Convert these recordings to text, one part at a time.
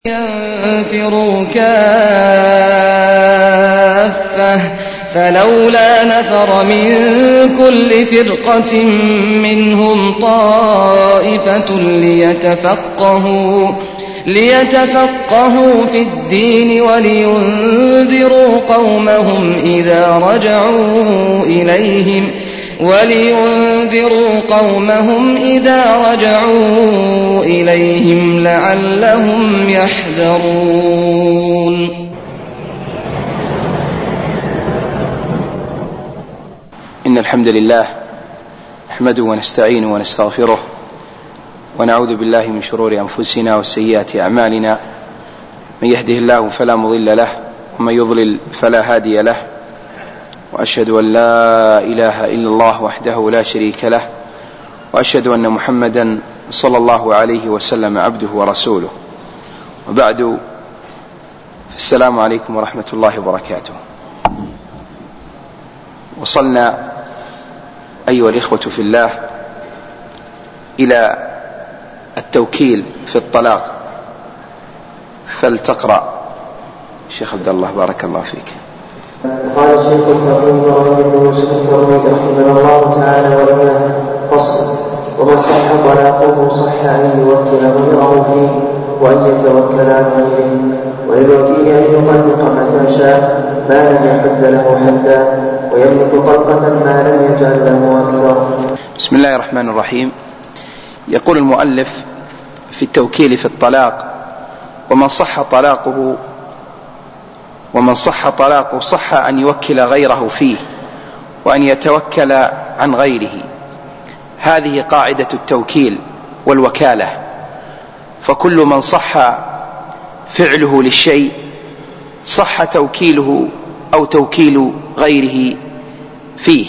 ينفروا كافة فلولا نفر من كل فرقة منهم طائفة ليتفقهوا في الدين ولينذروا قومهم إذا رجعوا إليهم لعلهم يحذرون. إن الحمد لله نحمده ونستعينه ونستغفره ونعوذ بالله من شرور أنفسنا وسيئات أعمالنا، من يهده الله فلا مضل له ومن يضلل فلا هادي له، وأشهد أن لا إله إلا الله وحده لا شريك له، وأشهد أن محمدا صلى الله عليه وسلم عبده ورسوله، وبعد، السلام عليكم ورحمة الله وبركاته. وصلنا أيها الإخوة في الله إلى التوكيل في الطلاق، فلتقرأ شيخ عبد الله بارك الله فيك. قال الشيخ الفقيه وابن يوسف الترمذي رحمه الله تعالى: ولنا فصل: ومن صح طلاقه صح أن يوكل غيره فيه وأن يتوكل عن غيره، وللوكيل أن يطلق متى شاء ما لم يحد له حدا، ويملك طلقة ما لم يجعل له أكثر. بسم الله الرحمن الرحيم. يقول المؤلف في التوكيل في الطلاق: ومن صح طلاقه صح أن يوكل غيره فيه وأن يتوكل عن غيره. هذه قاعدة التوكيل والوكالة، فكل من صح فعله للشيء صح توكيله أو توكيل غيره فيه.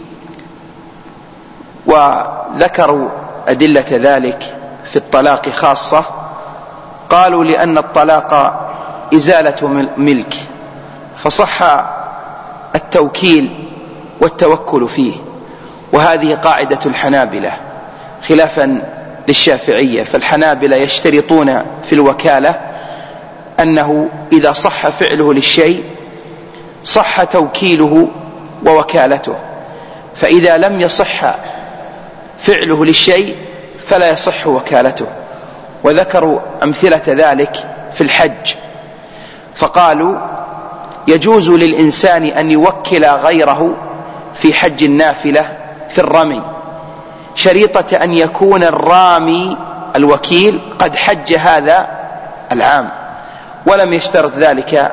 وذكروا أدلة ذلك في الطلاق خاصة، قالوا لأن الطلاق إزالة ملك، فصح التوكيل والتوكل فيه. وهذه قاعدة الحنابلة خلافا للشافعية، فالحنابلة يشترطون في الوكالة أنه إذا صح فعله للشيء صح توكيله ووكالته، فإذا لم يصح فعله للشيء فلا يصح وكالته. وذكروا أمثلة ذلك في الحج، فقالوا: يجوز للإنسان أن يوكل غيره في حج النافلة في الرمي، شريطة أن يكون الرامي الوكيل قد حج هذا العام، ولم يشترط ذلك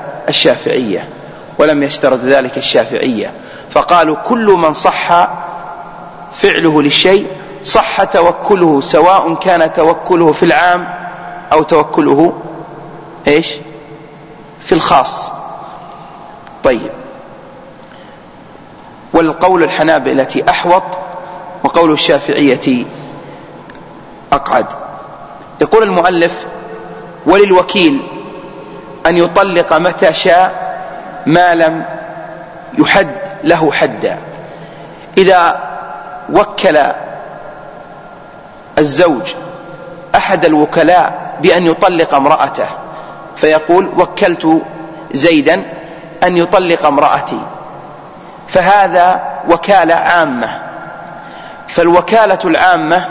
الشافعية. فقالوا: كل من صح فعله للشيء صح توكله، سواء كان توكله في العام أو توكله في الخاص. طيب، والقول الحنابلة أحوط، وقول الشافعية أقعد. يقول المؤلف: وللوكيل أن يطلق متى شاء ما لم يحد له حدا. إذا وكل الزوج أحد الوكلاء بأن يطلق امرأته، فيقول: وكلت زيدا أن يطلق امرأتي، فهذا وكالة عامة. فالوكالة العامة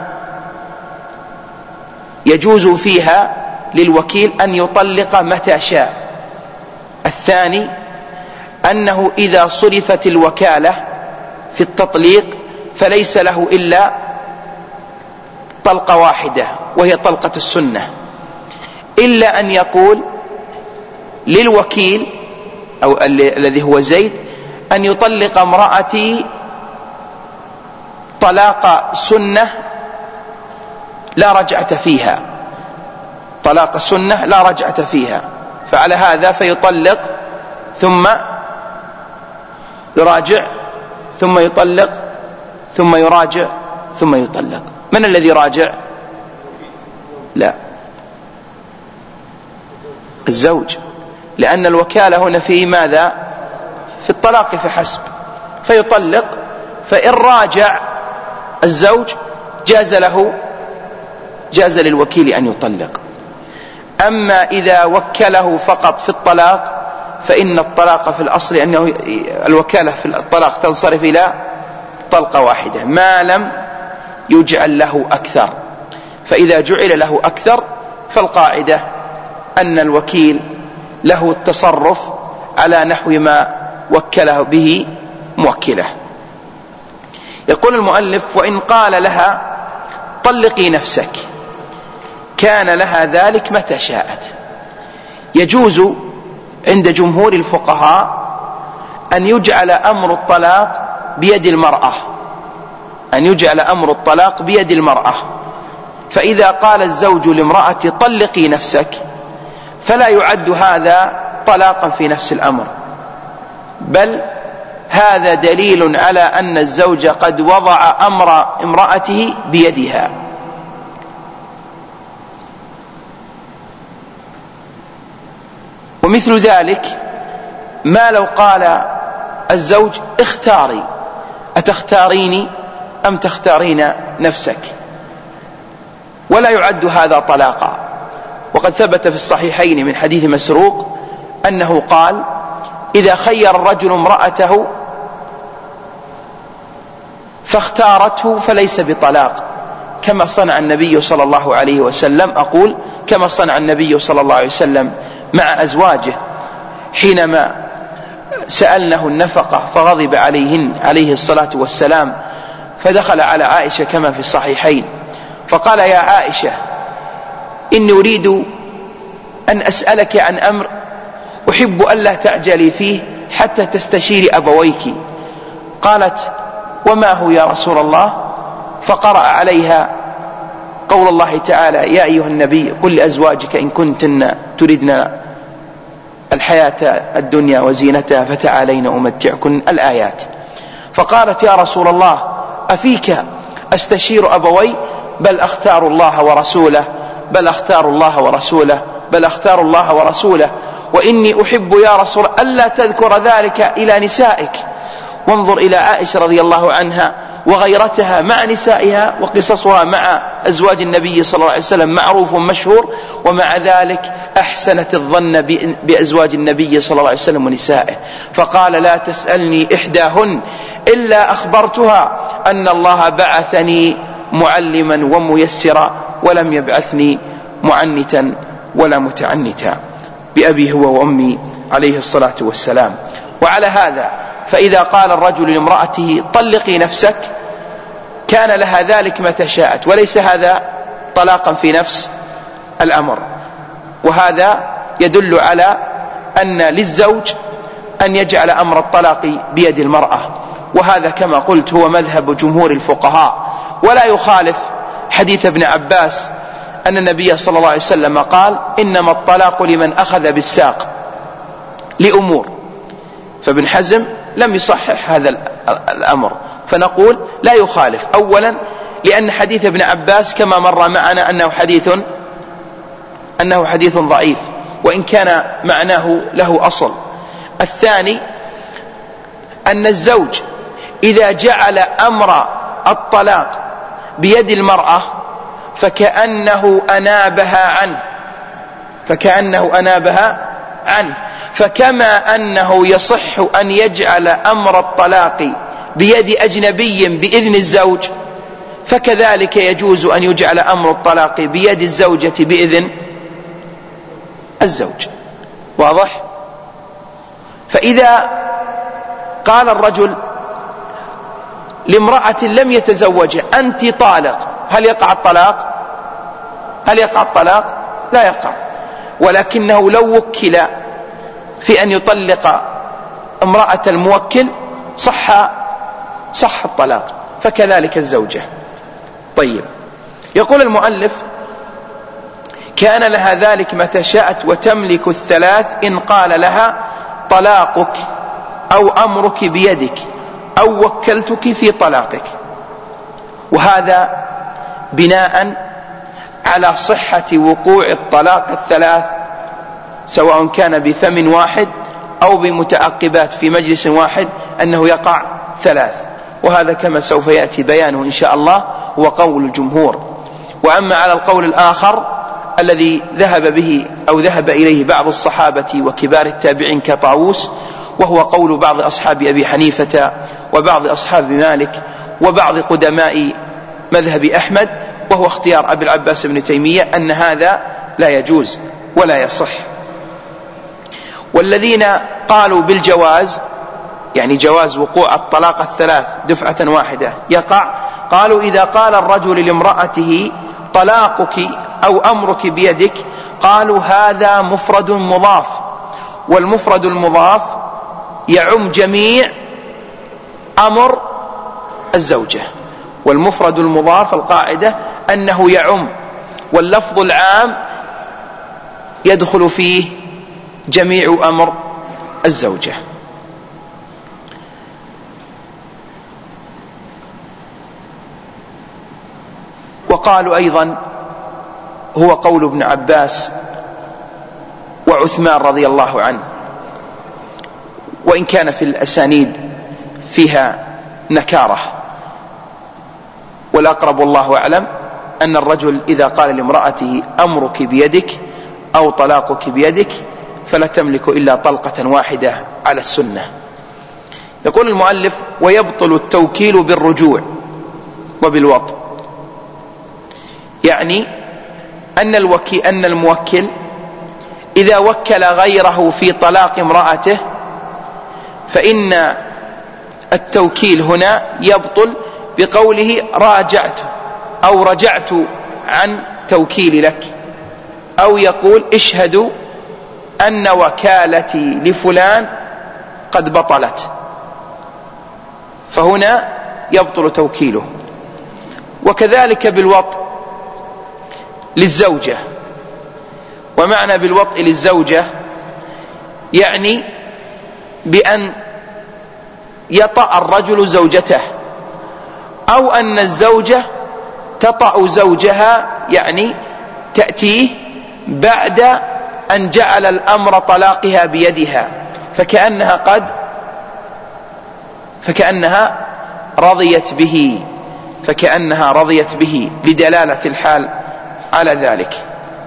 يجوز فيها للوكيل أن يطلق متى شاء. الثاني أنه إذا صرفت الوكالة في التطليق فليس له إلا طلقة واحدة، وهي طلقة السنة، إلا أن يقول للوكيل أو الذي هو زيد أن يطلق امرأتي طلاق سنة لا رجعة فيها، طلاق سنة لا رجعة فيها. فعلى هذا فيطلق ثم يراجع ثم يطلق ثم يراجع ثم يطلق. من الذي راجع؟ لا، الزوج، لأن الوكالة هنا في ماذا؟ في الطلاق فحسب. فيطلق، فإن راجع الزوج جاز للوكيل أن يطلق. أما إذا وكله فقط في الطلاق فإن الطلاق في الأصل أنه الوكالة في الطلاق تنصرف إلى طلقة واحدة ما لم يجعل له أكثر. فإذا جعل له أكثر فالقاعدة أن الوكيل له التصرف على نحو ما وكله به موكله. يقول المؤلف: وإن قال لها طلقي نفسك كان لها ذلك متى شاءت. يجوز عند جمهور الفقهاء أن يجعل أمر الطلاق بيد المرأة، أن يجعل أمر الطلاق بيد المرأة. فإذا قال الزوج لامرأة طلقي نفسك فلا يعد هذا طلاقا في نفس الأمر، بل هذا دليل على أن الزوج قد وضع أمر امرأته بيدها. ومثل ذلك ما لو قال الزوج اختاري، أتختاريني أم تختارين نفسك، ولا يعد هذا طلاقا. وقد ثبت في الصحيحين من حديث مسروق أنه قال: إذا خير الرجل امرأته فاختارته فليس بطلاق، كما صنع النبي صلى الله عليه وسلم، أقول كما صنع النبي صلى الله عليه وسلم مع أزواجه حينما سألنه النفقة فغضب عليهن عليه الصلاة والسلام، فدخل على عائشة كما في الصحيحين فقال: يا عائشة إني أريد أن أسألك عن أمر أحب ألا تعجلي فيه حتى تستشيري أبويك. قالت: وما هو يا رسول الله؟ فقرأ عليها قول الله تعالى: يا أيها النبي قل لأزواجك إن كنتن تردن الحياة الدنيا وزينتها فتعالين أمتعكن، الآيات. فقالت: يا رسول الله أفيك أستشير أبوي؟ بل أختار الله ورسوله، بل أختار الله ورسوله، بل أختار الله ورسوله، وإني أحب يا رسول ألا تذكر ذلك إلى نسائك. وانظر إلى عائشة رضي الله عنها وغيرتها مع نسائها، وقصصها مع أزواج النبي صلى الله عليه وسلم معروف مشهور، ومع ذلك أحسنت الظن بأزواج النبي صلى الله عليه وسلم ونسائه. فقال: لا تسألني إحداهن إلا أخبرتها أن الله بعثني معلما وميسرا ولم يبعثني معنتا ولا متعنتا، بأبي هو وأمي عليه الصلاة والسلام. وعلى هذا فإذا قال الرجل لامرأته طلقي نفسك كان لها ذلك متى شاءت، وليس هذا طلاقا في نفس الأمر. وهذا يدل على أن للزوج أن يجعل أمر الطلاق بيد المرأة، وهذا كما قلت هو مذهب جمهور الفقهاء، ولا يخالف حديث ابن عباس أن النبي صلى الله عليه وسلم قال: إنما الطلاق لمن أخذ بالساق لأمور. فابن حزم لم يصحح هذا الأمر، فنقول لا يخالف. أولا لأن حديث ابن عباس كما مر معنا أنه حديث ضعيف، وإن كان معناه له أصل. الثاني أن الزوج إذا جعل أمر الطلاق بيد المرأة فكأنه أنابها عنه، فكما أنه يصح أن يجعل أمر الطلاق بيد أجنبي بإذن الزوج، فكذلك يجوز أن يجعل أمر الطلاق بيد الزوجة بإذن الزوج. واضح؟ فإذا قال الرجل لامرأة لم يتزوجها أنت طالق، هل يقع الطلاق؟ لا يقع. ولكنه لو وكل في أن يطلق امرأة الموكل صح الطلاق، فكذلك الزوجة. طيب، يقول المؤلف: كان لها ذلك متى شاءت وتملك الثلاث إن قال لها طلاقك أو أمرك بيدك أو وكلتك في طلاقك. وهذا بناء على صحة وقوع الطلاق الثلاث، سواء كان بفم واحد أو بمتعقبات في مجلس واحد، أنه يقع ثلاث. وهذا كما سوف يأتي بيانه إن شاء الله هو قول الجمهور. وأما على القول الآخر الذي ذهب إليه بعض الصحابة وكبار التابعين كطاووس، وهو قول بعض أصحاب أبي حنيفة وبعض أصحاب مالك وبعض قدماء مذهب أحمد، وهو اختيار أبي العباس بن تيمية، أن هذا لا يجوز ولا يصح. والذين قالوا بالجواز، يعني جواز وقوع الطلاق الثلاث دفعة واحدة يقع، قالوا إذا قال الرجل لامرأته طلاقك أو أمرك بيدك، قالوا هذا مفرد مضاف، والمفرد المضاف يعم جميع أمر الزوجة، والمفرد المضاف القاعدة أنه يعم، واللفظ العام يدخل فيه جميع أمر الزوجة. وقالوا أيضا هو قول ابن عباس وعثمان رضي الله عنه، وإن كان في الأسانيد فيها نكارة، والأقرب والله أعلم أن الرجل إذا قال لامرأته أمرك بيدك أو طلاقك بيدك فلا تملك إلا طلقة واحدة على السنة. يقول المؤلف: ويبطل التوكيل بالرجوع وبالوطء، يعني أن الموكل إذا وكل غيره في طلاق امرأته فإن التوكيل هنا يبطل بقوله راجعت أو رجعت عن توكيل لك، أو يقول اشهدوا أن وكالتي لفلان قد بطلت، فهنا يبطل توكيله. وكذلك بالوطء للزوجة، ومعنى بالوطء للزوجة يعني بأن يطأ الرجل زوجته، أو أن الزوجة تطأ زوجها، يعني تأتيه بعد أن جعل الأمر طلاقها بيدها، فكأنها رضيت به لدلالة الحال على ذلك.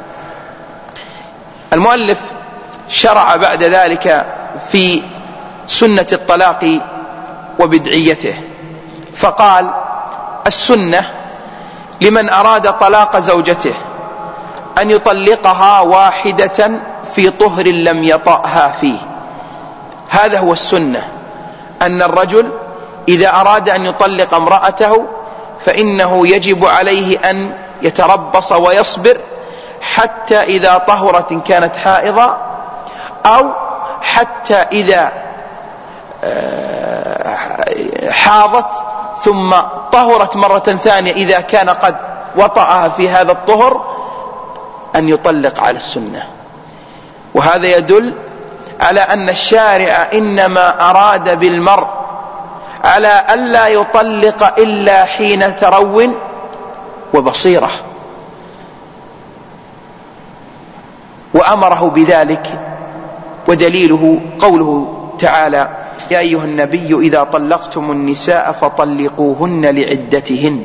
المؤلف شرع بعد ذلك في سنة الطلاق وبدعيته، فقال: السنة لمن أراد طلاق زوجته أن يطلقها واحدة في طهر لم يطأها فيه. هذا هو السنة، أن الرجل إذا أراد أن يطلق امرأته فإنه يجب عليه أن يتربص ويصبر حتى إذا طهرت إن كانت حائضة، أو حتى إذا حاضت ثم طهرت مرة ثانية إذا كان قد وطأها في هذا الطهر، أن يطلق على السنة. وهذا يدل على أن الشارع إنما أراد بالمرء على ألا يطلق إلا حين ترو وبصيرة، وأمره بذلك، ودليله قوله تعالى: يا أيها النبي إذا طلقتم النساء فطلقوهن لعدتهن.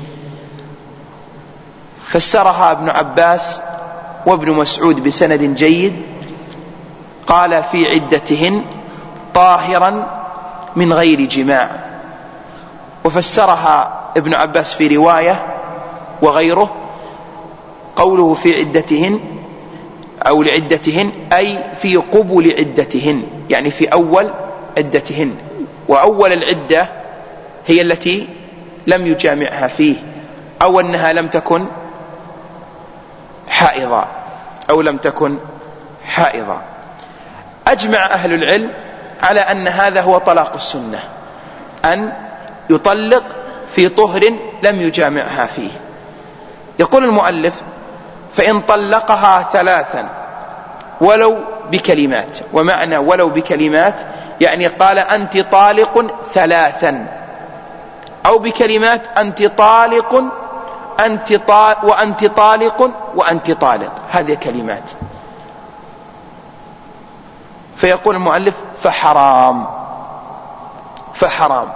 فسرها ابن عباس وابن مسعود بسند جيد، قال: في عدتهن طاهرا من غير جماع. وفسرها ابن عباس في رواية وغيره قوله في عدتهن أو لعدتهن أي في قبل عدتهن، يعني في أول عدتهن، وأول العدة هي التي لم يجامعها فيه، أو أنها لم تكن حائضة. أجمع أهل العلم على أن هذا هو طلاق السنة، أن يطلق في طهر لم يجامعها فيه. يقول المؤلف: فإن طلقها ثلاثا ولو بكلمات. ومعنى ولو بكلمات يعني قال: أنت طالق ثلاثا، أو بكلمات: أنت طالق وأنت طالق وأنت طالق، هذه كلمات. فيقول المؤلف: فحرام.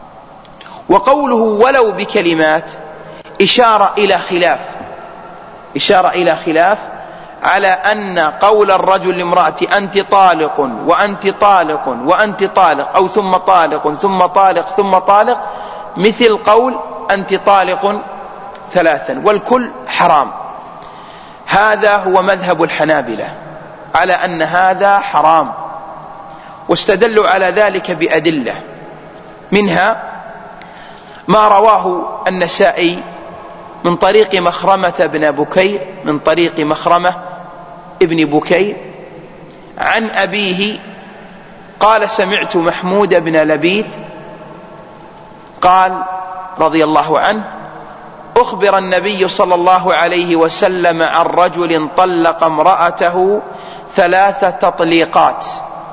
وقوله ولو بكلمات إشارة إلى خلاف، إشارة إلى خلاف على أن قول الرجل لامرأته أنت طالق وأنت طالق وأنت طالق، أو ثم طالق ثم طالق ثم طالق، مثل قول أنت طالق ثلاثا، والكل حرام. هذا هو مذهب الحنابلة على أن هذا حرام، واستدلوا على ذلك بأدلة، منها ما رواه النسائي من طريق مخرمة بن بكير، من طريق مخرمة ابن بكير عن أبيه قال سمعت محمود بن لبيد قال رضي الله عنه أخبر النبي صلى الله عليه وسلم عن رجل طلق امرأته 3 تطليقات،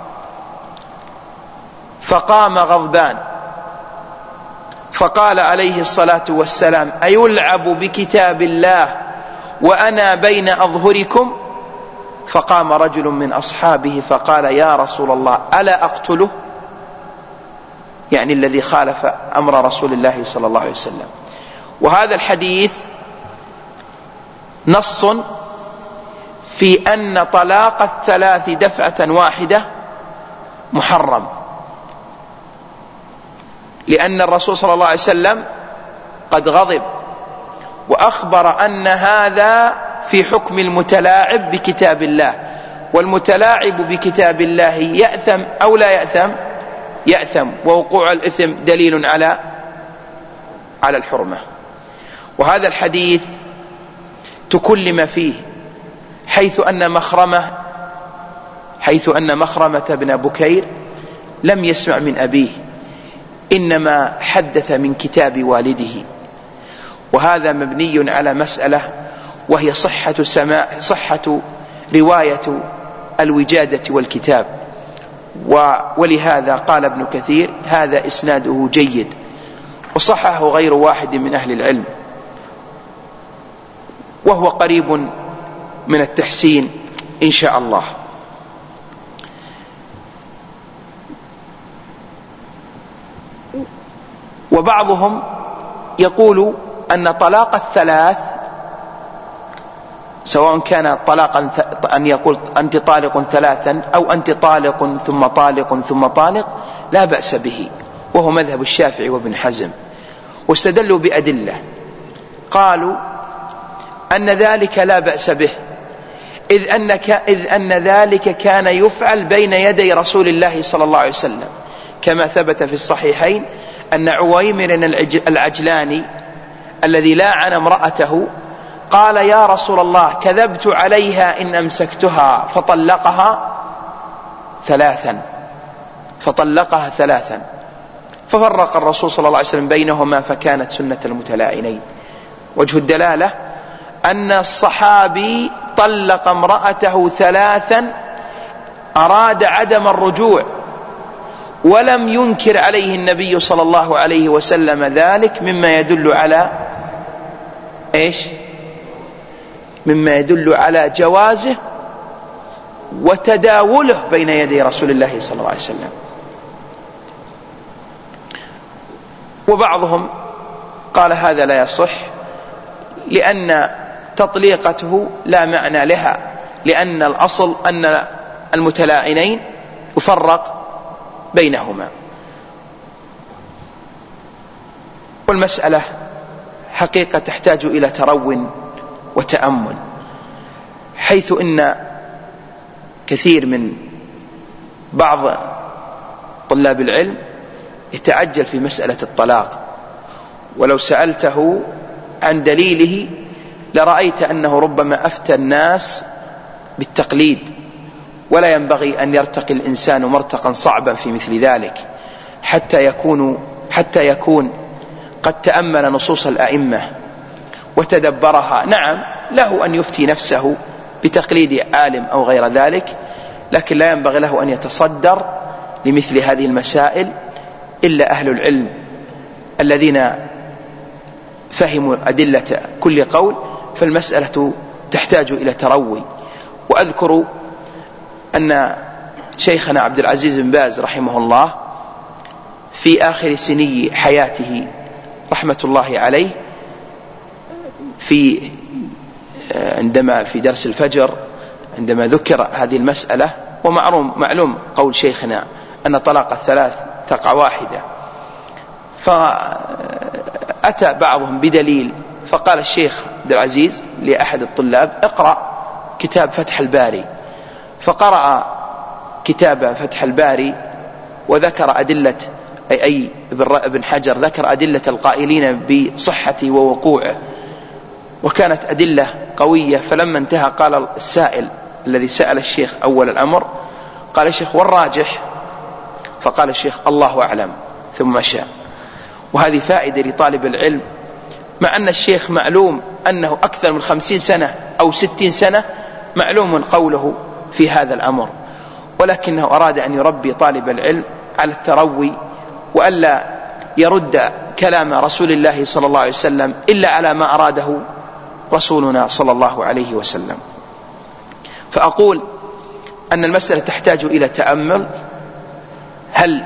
فقام غضبان فقال عليه الصلاة والسلام أيلعب بكتاب الله وأنا بين أظهركم؟ فقام رجل من أصحابه فقال يا رسول الله ألا أقتله؟ يعني الذي خالف أمر رسول الله صلى الله عليه وسلم. وهذا الحديث نص في أن طلاق الثلاث دفعة واحدة محرم، لأن الرسول صلى الله عليه وسلم قد غضب وأخبر أن هذا في حكم المتلاعب بكتاب الله، والمتلاعب بكتاب الله يأثم أو لا يأثم؟ يأثم، ووقوع الإثم دليل على الحرمة. وهذا الحديث تكلم فيه حيث أن مخرمة بن بكير لم يسمع من أبيه، إنما حدث من كتاب والده، وهذا مبني على مسألة وهي صحة رواية الوجادة والكتاب، ولهذا قال ابن كثير هذا إسناده جيد، وصححه غير واحد من أهل العلم، وهو قريب من التحسين إن شاء الله. وبعضهم يقول أن طلاق الثلاث سواء كان طلاقا أن يقول أنت طالق ثلاثا أو أنت طالق ثم طالق ثم طالق لا بأس به، وهو مذهب الشافعي وابن حزم، واستدلوا بأدلة قالوا أن ذلك لا بأس به، إذ أن ذلك كان يفعل بين يدي رسول الله صلى الله عليه وسلم، كما ثبت في الصحيحين أن عويمر العجلاني الذي لاعن امرأته قال يا رسول الله كذبت عليها إن أمسكتها، فطلقها ثلاثا، ففرق الرسول صلى الله عليه وسلم بينهما فكانت سنة المتلاعنين. وجه الدلالة أن الصحابي طلق امرأته 3 أراد عدم الرجوع، ولم ينكر عليه النبي صلى الله عليه وسلم ذلك، مما يدل على إيش؟ مما يدل على جوازه وتداوله بين يدي رسول الله صلى الله عليه وسلم. وبعضهم قال هذا لا يصح، لأن تطليقته لا معنى لها، لأن الأصل أن المتلاعنين يفرق بينهما. والمسألة حقيقة تحتاج إلى ترو وتأمل، حيث إن كثير من بعض طلاب العلم يتعجل في مسألة الطلاق، ولو سألته عن دليله لرأيت أنه ربما أفتى الناس بالتقليد، ولا ينبغي أن يرتقي الإنسان مرتقا صعبا في مثل ذلك حتى يكون قد تأمل نصوص الأئمة وتدبرها. نعم له أن يفتي نفسه بتقليد عالم أو غير ذلك، لكن لا ينبغي له أن يتصدر لمثل هذه المسائل إلا أهل العلم الذين فهموا أدلة كل قول، فالمسألة تحتاج إلى تروي. وأذكر أن شيخنا عبد العزيز بن باز رحمه الله في آخر سني حياته رحمة الله عليه في عندما في درس الفجر عندما ذكر هذه المسألة، ومعلوم قول شيخنا أن طلاق الثلاث تقع واحدة، فأتى بعضهم بدليل، فقال الشيخ عبد العزيز لأحد الطلاب: اقرأ كتاب فتح الباري. فقرأ كتاب فتح الباري وذكر أدلة أي ابن حجر ذكر أدلة القائلين بصحته ووقوعه، وكانت أدلة قوية. فلما انتهى قال السائل الذي سأل الشيخ أول الأمر، قال الشيخ: والراجح؟ فقال الشيخ: الله أعلم، ثم مشى. وهذه فائدة لطالب العلم، مع أن الشيخ معلوم أنه أكثر من 50 سنة أو 60 سنة معلوم قوله في هذا الأمر، ولكنه أراد أن يربي طالب العلم على التروي، وألا يرد كلام رسول الله صلى الله عليه وسلم إلا على ما أراده رسولنا صلى الله عليه وسلم. فأقول أن المسألة تحتاج إلى تأمل، هل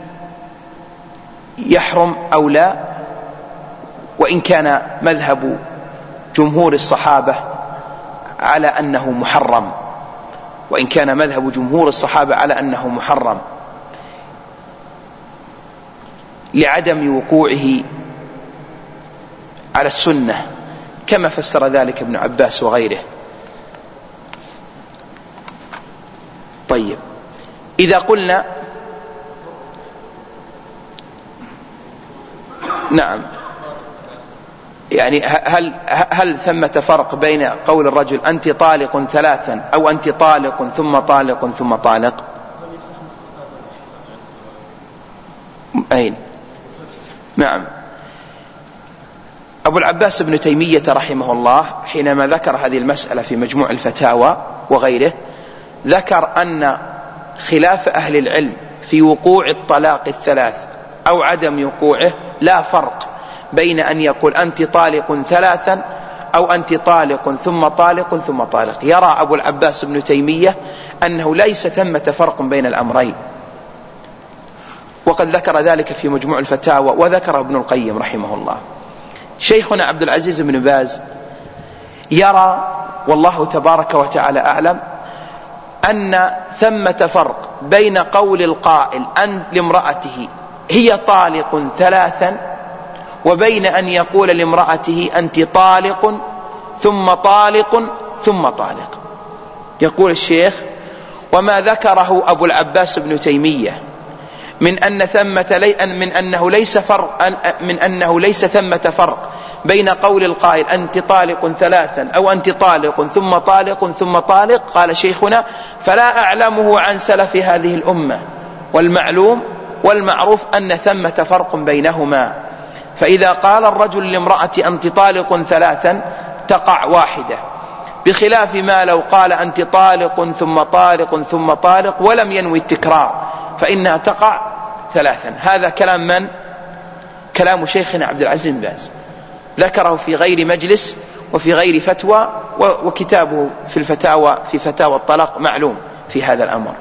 يحرم أو لا؟ وإن كان مذهب جمهور الصحابة على أنه محرم، وإن كان مذهب جمهور الصحابة على أنه محرم لعدم وقوعه على السنة، كما فسر ذلك ابن عباس وغيره. طيب، إذا قلنا نعم، يعني هل ثمة فرق بين قول الرجل أنت طالق ثلاثا أو أنت طالق ثم طالق ثم طالق؟ أين؟ نعم، أبو العباس ابن تيمية رحمه الله حينما ذكر هذه المسألة في مجموع الفتاوى وغيره، ذكر أن خلاف أهل العلم في وقوع الطلاق الثلاث أو عدم وقوعه لا فرق بين أن يقول أنت طالق ثلاثا أو أنت طالق ثم طالق ثم طالق. يرى أبو العباس ابن تيمية أنه ليس ثمة فرق بين الأمرين، وقد ذكر ذلك في مجموع الفتاوى، وذكر ابن القيم رحمه الله. شيخنا عبد العزيز بن باز يرى، والله تبارك وتعالى أعلم، أن ثمة فرق بين قول القائل أن لامرأته هي طالق ثلاثا وبين أن يقول لامرأته أنت طالق ثم طالق ثم طالق. يقول الشيخ: وما ذكره أبو العباس بن تيمية من أنه ليس ثمة فرق بين قول القائل أنت طالق ثلاثا أو أنت طالق ثم طالق ثم طالق، قال شيخنا: فلا أعلمه عن سلف هذه الأمة، والمعلوم والمعروف أن ثمة فرق بينهما. فإذا قال الرجل لامرأة أنت طالق ثلاثا تقع واحدة، بخلاف ما لو قال أنت طالق ثم طالق ثم طالق ولم ينوي التكرار، فإنها تقع ثلاثا. هذا كلام من؟ كلام شيخنا عبد العزيز بن باز، ذكره في غير مجلس وفي غير فتوى، وكتابه في الفتاوى في فتاوى الطلاق معلوم في هذا الأمر.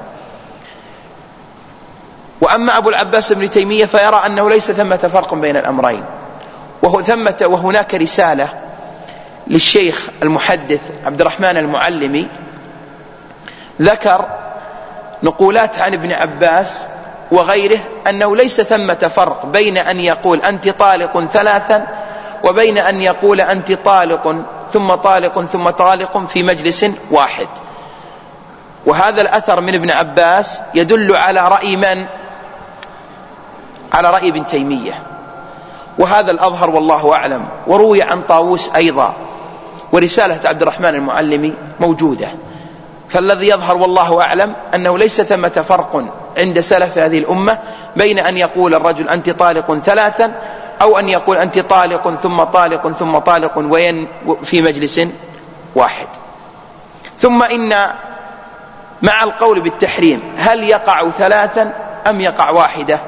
وأما أبو العباس بن تيمية فيرى أنه ليس ثمة فرق بين الأمرين، وهناك رسالة للشيخ المحدث عبد الرحمن المعلمي ذكر نقولات عن ابن عباس وغيره أنه ليس ثمة فرق بين أن يقول أنت طالق ثلاثا وبين أن يقول أنت طالق ثم طالق ثم طالق في مجلس واحد. وهذا الأثر من ابن عباس يدل على رأي من؟ على رأي ابن تيمية، وهذا الأظهر والله أعلم. وروي عن طاووس أيضا، ورسالة عبد الرحمن المعلمي موجودة. فالذي يظهر والله أعلم أنه ليس ثمة فرق عند سلف هذه الأمة بين أن يقول الرجل أنت طالق ثلاثا أو أن يقول أنت طالق ثم طالق ثم طالق في مجلس واحد. ثم إن مع القول بالتحريم هل يقع ثلاثا أم يقع واحدة؟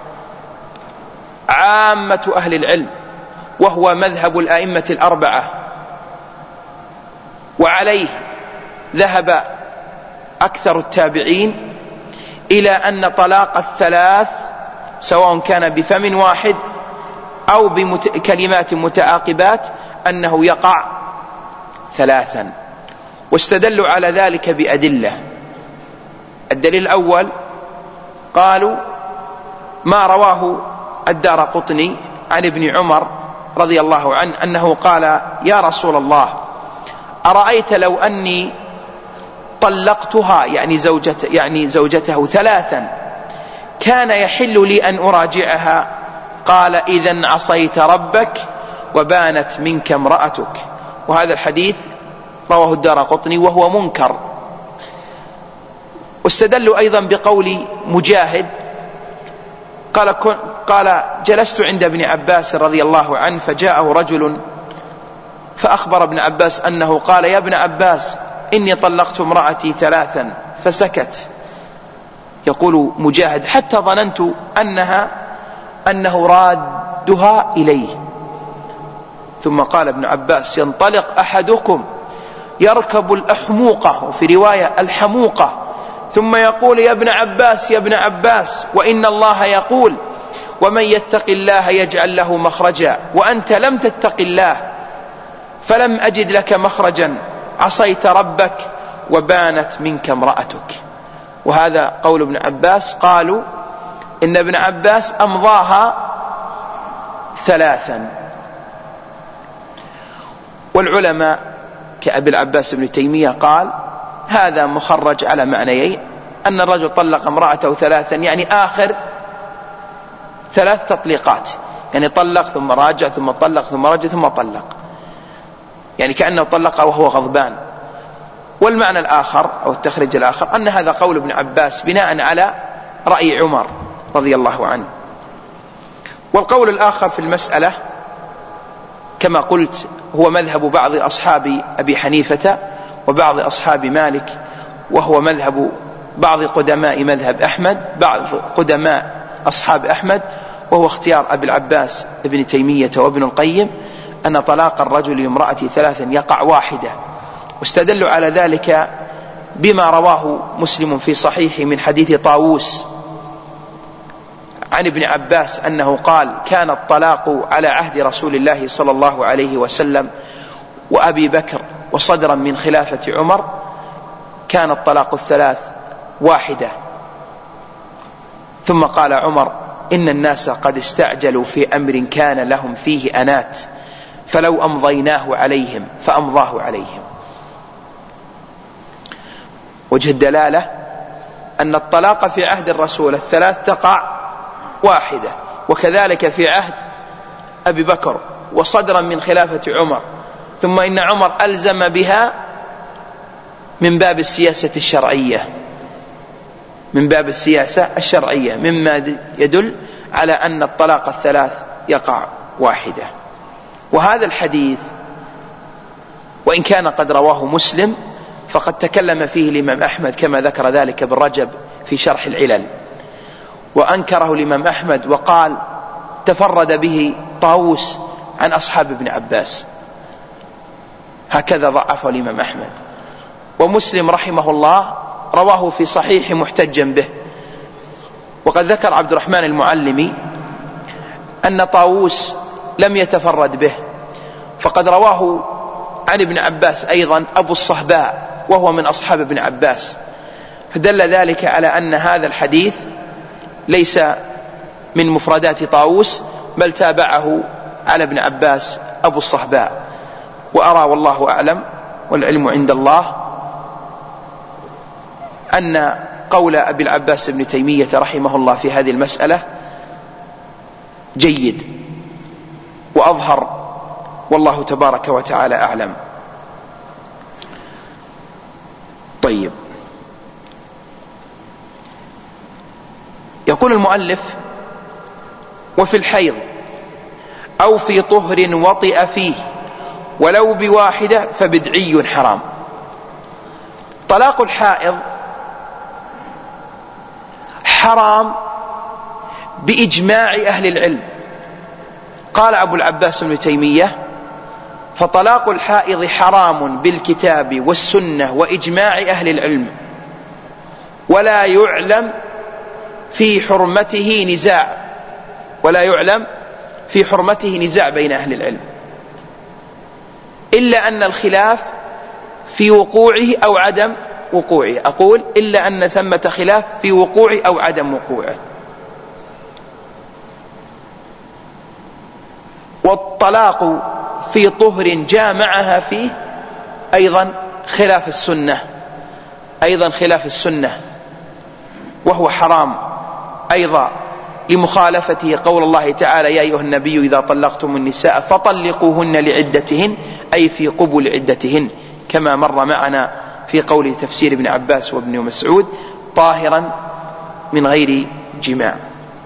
عامة أهل العلم، وهو مذهب الأئمة الأربعة، وعليه ذهب أكثر التابعين، إلى أن طلاق الثلاث سواء كان بفم واحد أو بكلمات متعاقبات أنه يقع 3. واستدلوا على ذلك بأدلة. الدليل الأول قالوا ما رواه الدارقطني عن ابن عمر رضي الله عنه أنه قال يا رسول الله أرأيت لو أني طلقتها يعني زوجته 3 كان يحل لي أن أراجعها؟ قال إذن عصيت ربك وبانت منك امرأتك. وهذا الحديث رواه الدارقطني وهو منكر. واستدلوا أيضا بقول مجاهد قال جلست عند ابن عباس رضي الله عنه فجاءه رجل فأخبر ابن عباس أنه قال يا ابن عباس إني طلقت امرأتي 3 فسكت. يقول مجاهد حتى ظننت أنه رادها إليه. ثم قال ابن عباس ينطلق أحدكم يركب الأحموقة وفي رواية الحموقة ثم يقول يا ابن عباس يا ابن عباس وإن الله يقول ومن يتق الله يجعل له مخرجا وأنت لم تتق الله فلم أجد لك مخرجا عصيت ربك وبانت منك امرأتك. وهذا قول ابن عباس. قالوا إن ابن عباس أمضاها 3. والعلماء كأبي العباس ابن تيمية قال هذا مخرج على معنيين، أن الرجل طلق امرأته 3 يعني آخر 3 تطليقات، يعني طلق ثم راجع ثم طلق ثم راجع ثم طلق، يعني كأنه طلق وهو غضبان. والمعنى الآخر أو التخريج الآخر أن هذا قول ابن عباس بناء على رأي عمر رضي الله عنه. والقول الآخر في المسألة كما قلت هو مذهب بعض أصحاب أبي حنيفة وبعض أصحاب مالك، وهو مذهب بعض قدماء مذهب أحمد، بعض قدماء أصحاب أحمد، وهو اختيار أبي العباس ابن تيمية وابن القيم أن طلاق الرجل لامرأته 3 يقع واحدة. واستدلوا على ذلك بما رواه مسلم في صحيحه من حديث طاووس عن ابن عباس أنه قال كان الطلاق على عهد رسول الله صلى الله عليه وسلم وأبي بكر وصدرا من خلافة عمر كان الطلاق 3 واحدة. ثم قال عمر إن الناس قد استعجلوا في أمر كان لهم فيه أنات فلو أمضيناه عليهم فأمضاه عليهم. وجه الدلالة أن الطلاق في عهد الرسول 3 تقع واحدة، وكذلك في عهد أبي بكر وصدرا من خلافة عمر، ثم إن عمر ألزم بها من باب السياسة الشرعية، من باب السياسة الشرعية، مما يدل على أن الطلاق 3 يقع واحدة. وهذا الحديث وإن كان قد رواه مسلم فقد تكلم فيه الإمام أحمد كما ذكر ذلك ابن رجب في شرح العلل، وأنكره الإمام أحمد وقال تفرد به طاووس عن أصحاب ابن عباس، هكذا ضعفه الإمام أحمد. ومسلم رحمه الله رواه في صحيح محتجا به. وقد ذكر عبد الرحمن المعلمي أن طاووس لم يتفرد به، فقد رواه عن ابن عباس أيضا أبو الصهباء وهو من أصحاب ابن عباس، فدل ذلك على أن هذا الحديث ليس من مفردات طاووس بل تابعه على ابن عباس أبو الصهباء. وأرى والله أعلم والعلم عند الله أن قول أبي العباس ابن تيمية رحمه الله في هذه المسألة جيد وأظهر، والله تبارك وتعالى أعلم. طيب، يقول المؤلف وفي الحيض أو في طهر وطئ فيه ولو بواحدة فبدعي حرام. طلاق الحائض حرام بإجماع أهل العلم. قال أبو العباس ابن تيمية فطلاق الحائض حرام بالكتاب والسنة وإجماع أهل العلم، ولا يعلم في حرمته نزاع، ولا يعلم في حرمته نزاع بين أهل العلم، إلا أن الخلاف في وقوعه أو عدم وقوعه. أقول إلا أن ثمة خلاف في وقوعه أو عدم وقوعه. والطلاق في طهر جامعها فيه أيضا خلاف السنة، وهو حرام أيضا لمخالفته قول الله تعالى: يا أيها النبي إذا طلقتم النساء فطلقوهن لعدتهن، أي في قبل عدتهن، كما مر معنا في قول تفسير ابن عباس وابن مسعود: طاهرا من غير جماع.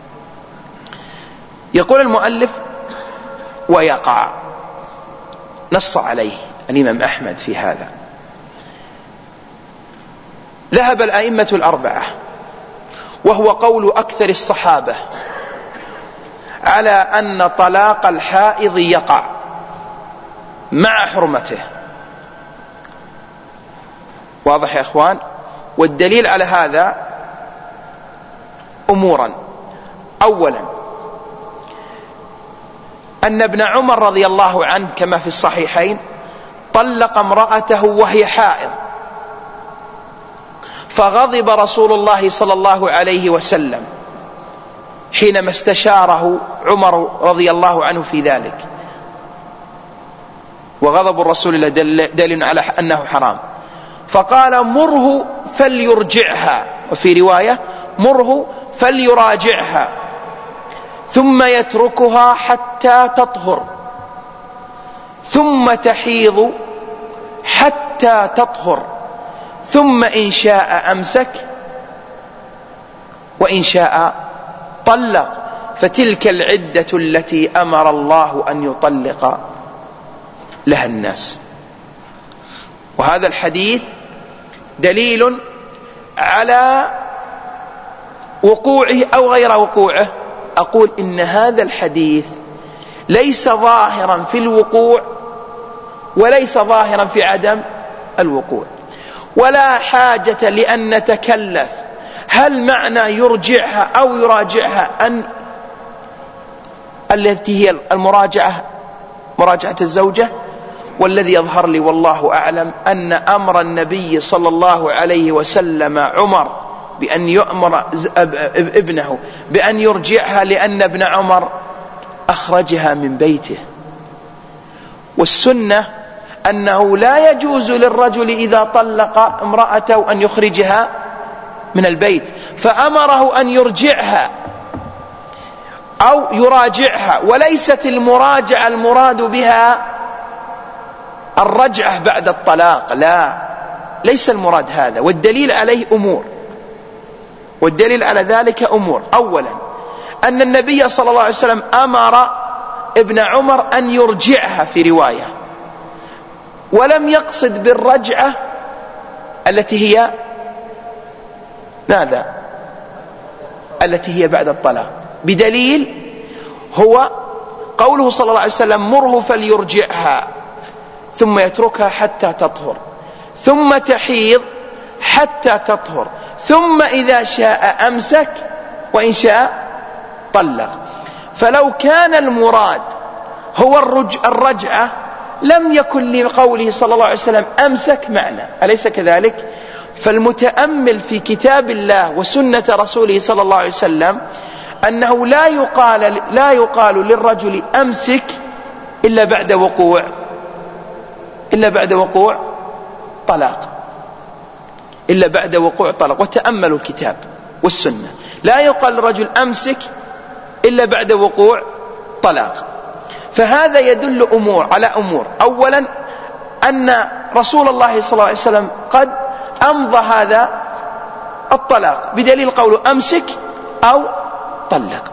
يقول المؤلف: ويقع، نص عليه الإمام أحمد في هذا. ذهب الأئمة الأربعة، وهو قول أكثر الصحابة، على أن طلاق الحائض يقع مع حرمته. واضح يا أخوان؟ والدليل على هذا أمورا. أولا، أن ابن عمر رضي الله عنه كما في الصحيحين طلق امرأته وهي حائض، فغضب رسول الله صلى الله عليه وسلم حينما استشاره عمر رضي الله عنه في ذلك، وغضب الرسول دليل على أنه حرام، فقال: مره فليرجعها، وفي رواية: مره فليراجعها، ثم يتركها حتى تطهر، ثم تحيض حتى تطهر، ثم إن شاء أمسك وإن شاء طلق، فتلك العدة التي أمر الله أن يطلق لها الناس. وهذا الحديث دليل على وقوعه أو غير وقوعه. أقول إن هذا الحديث ليس ظاهرا في الوقوع وليس ظاهرا في عدم الوقوع، ولا حاجة لأن نتكلف هل معنى يرجعها أو يراجعها أن التي هي المراجعة، مراجعة الزوجة. والذي يظهر لي والله أعلم أن أمر النبي صلى الله عليه وسلم عمر بأن يؤمر ابنه بأن يرجعها لأن ابن عمر أخرجها من بيته. والسنة أنه لا يجوز للرجل إذا طلق امرأته أن يخرجها من البيت، فأمره أن يرجعها أو يراجعها، وليست المراجعة المراد بها الرجعة بعد الطلاق، لا، ليس المراد هذا. والدليل عليه أمور، والدليل على ذلك أمور. أولا، أن النبي صلى الله عليه وسلم أمر ابن عمر أن يرجعها في رواية، ولم يقصد بالرجعة التي هي ماذا؟ التي هي بعد الطلاق، بدليل هو قوله صلى الله عليه وسلم: مره فليرجعها، ثم يتركها حتى تطهر، ثم تحيض حتى تطهر، ثم إذا شاء أمسك وإن شاء طلق. فلو كان المراد هو الرجعة لم يكن لقوله صلى الله عليه وسلم أمسك معنى، أليس كذلك؟ فالمتأمل في كتاب الله وسنة رسوله صلى الله عليه وسلم أنه لا يقال للرجل أمسك إلا بعد وقوع طلاق، إلا بعد وقوع طلاق. وتأملوا الكتاب والسنة، لا يقال للرجل أمسك إلا بعد وقوع طلاق. فهذا يدل على أمور. أولا، أن رسول الله صلى الله عليه وسلم قد أمضى هذا الطلاق بدليل قوله أمسك أو طلق.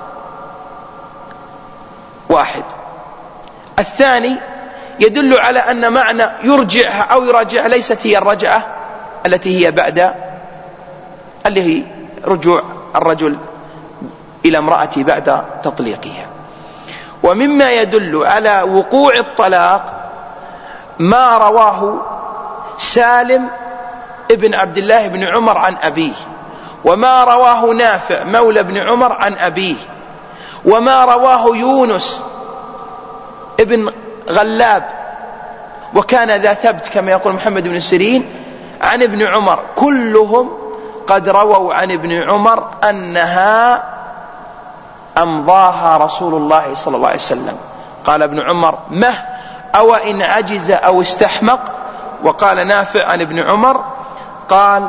واحد. الثاني، يدل على أن معنى يرجعها أو يراجعها ليست هي الرجعة التي هي بعد، اللي هي رجوع الرجل إلى امرأته بعد تطليقها. ومما يدل على وقوع الطلاق ما رواه سالم ابن عبد الله بن عمر عن أبيه، وما رواه نافع مولى بن عمر عن أبيه، وما رواه يونس ابن غلاب، وكان ذا ثبت كما يقول محمد بن سيرين عن ابن عمر، كلهم قد رووا عن ابن عمر أنها أمضاها رسول الله صلى الله عليه وسلم. قال ابن عمر: مه أو إن عجز أو استحمق. وقال نافع عن ابن عمر قال: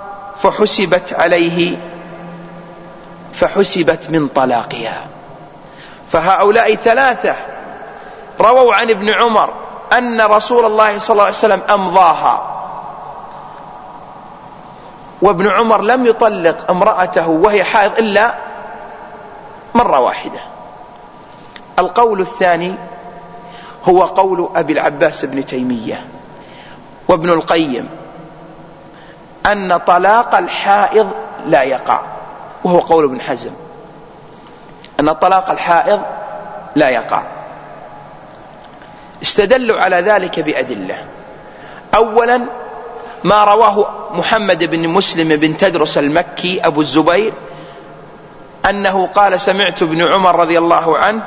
فحسبت من طلاقها. فهؤلاء ثلاثة رووا عن ابن عمر أن رسول الله صلى الله عليه وسلم أمضاها، وابن عمر لم يطلق امرأته وهي حائض إلا مرة واحدة. القول الثاني هو قول أبي العباس ابن تيمية وابن القيم أن طلاق الحائض لا يقع، وهو قول ابن حزم أن طلاق الحائض لا يقع. استدلوا على ذلك بأدلة. أولا ما رواه محمد بن مسلم بن تدرس المكي أبو الزبير أنه قال: سمعت ابن عمر رضي الله عنه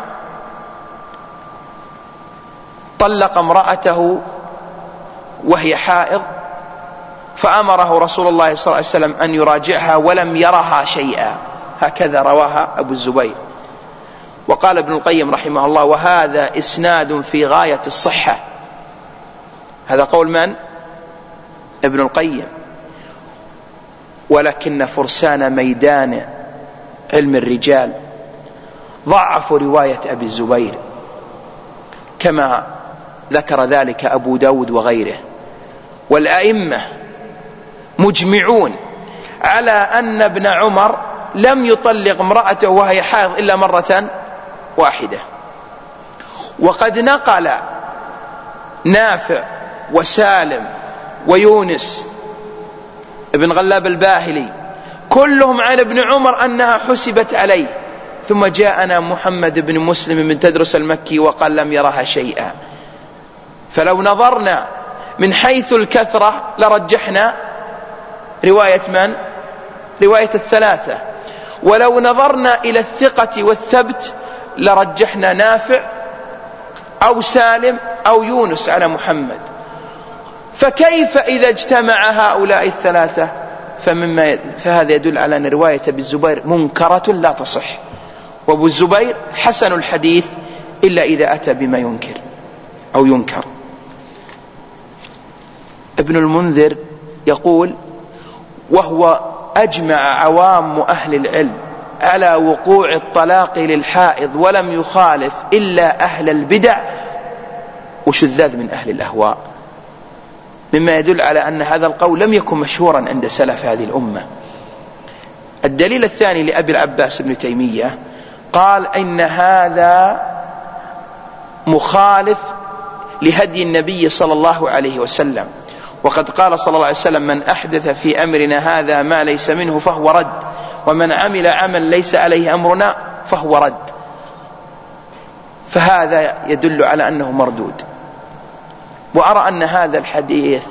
طلق امرأته وهي حائض، فأمره رسول الله صلى الله عليه وسلم أن يراجعها ولم يرها شيئا. هكذا رواها أبو الزبير. وقال ابن القيم رحمه الله: وهذا إسناد في غاية الصحة. هذا قول من؟ ابن القيم. ولكن فرسان ميدان علم الرجال ضعفوا رواية أبي الزبير كما ذكر ذلك أبو داود وغيره. والأئمة مجمعون على أن ابن عمر لم يطلق امرأته وهي حائض إلا مرة واحدة. وقد نقل نافع وسالم ويونس ابن غلاب الباهلي كلهم عن ابن عمر أنها حسبت عليه. ثم جاءنا محمد بن مسلم من تدرس المكي وقال لم يرها شيئا. فلو نظرنا من حيث الكثرة لرجحنا رواية من؟ رواية الثلاثة. ولو نظرنا إلى الثقة والثبت لرجحنا نافع أو سالم أو يونس على محمد. فكيف إذا اجتمع هؤلاء الثلاثة؟ فهذا يدل على أن رواية أبي الزبير منكرة لا تصح، وأبو الزبير حسن الحديث إلا إذا أتى بما ينكر أو ينكر. ابن المنذر يقول: وهو أجمع عوام أهل العلم على وقوع الطلاق للحائض ولم يخالف إلا أهل البدع وشذاذ من أهل الأهواء، مما يدل على أن هذا القول لم يكن مشهورا عند سلف هذه الأمة. الدليل الثاني لأبي العباس ابن تيمية قال: إن هذا مخالف لهدي النبي صلى الله عليه وسلم، وقد قال صلى الله عليه وسلم: من أحدث في أمرنا هذا ما ليس منه فهو رد، ومن عمل عمل ليس عليه أمرنا فهو رد. فهذا يدل على أنه مردود. وأرى أن هذا الحديث